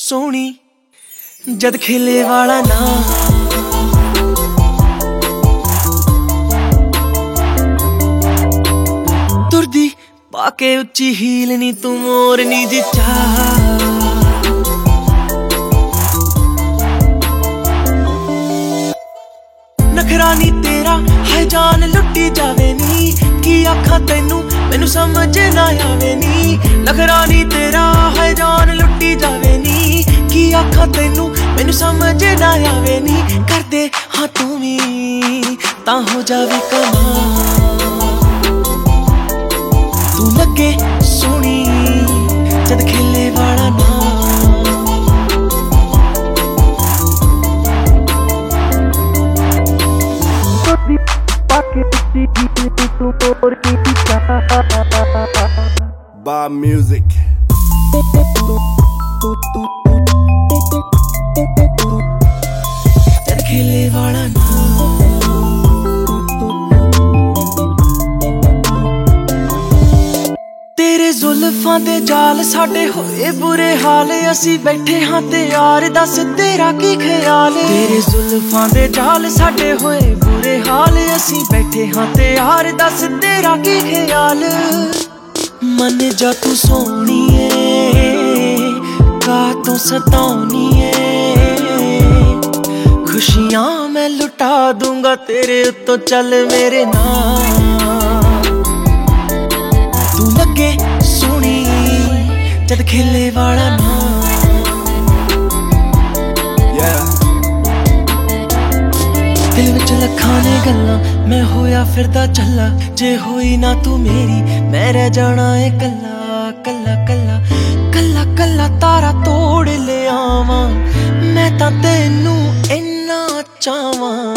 सोहनी जद खेले वाला ना तुरदी पाके उच्ची हील नी तू मोरनी जी चाह नखरा नी तेरा है जान लुटी जावे नी की आखा तेनू मैनू समझ ना आवे नी नखरा नी तेरा है जान लुटी जावे नी की आखा तेनू मैनू समझ ना आवे नी कर दे हाँ तू भी तां हो जावे कमाल तू लगे सोहनी जद खेले वाला ना Bob Music. जद खेले वाला ना तेरे जुल्फां दे जाल साडे होए बुरे हाल असी बैठे हाँ ते यार दस तेरा की ख्याल तेरे जुल्फां दे जाल साडे होए बुरे हाल असी बैठे हाँ ते यार दस तेरा की ख्याल मन जा तू सोहनी का तू सताउनी खुशियां मैं लुटा दूंगा तेरे उत्तों चल मेरे नाल तू लगे सोहनी जद खेले वाला ना दिल विच लखां ने गल्लां मैं होया फिरदा चला जे होई ना तू मेरी मैं रह जाना है कल्ला कल्ला कल्ला कल्ला कल्ला तारा तोड़ ले आवां मैं तां तैनू इन्ना चाहवां।